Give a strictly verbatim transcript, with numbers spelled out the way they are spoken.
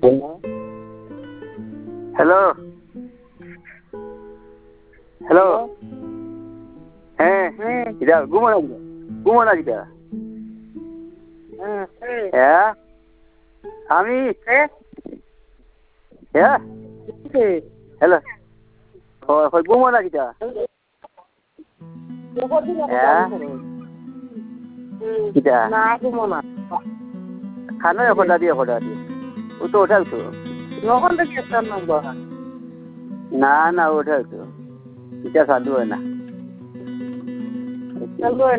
hello hello হ্যাঁ এটা ঘুমো না ঘুমো না যেটা হ্যাঁ আমি হ্যাঁ হ্যালো ঘুমো না যেটা হ্যাঁ কিটা খানো এখন দাদি এখন দাদি ও তো ওঠাও তো না না ওঠাও তো এটা সাধু হয় না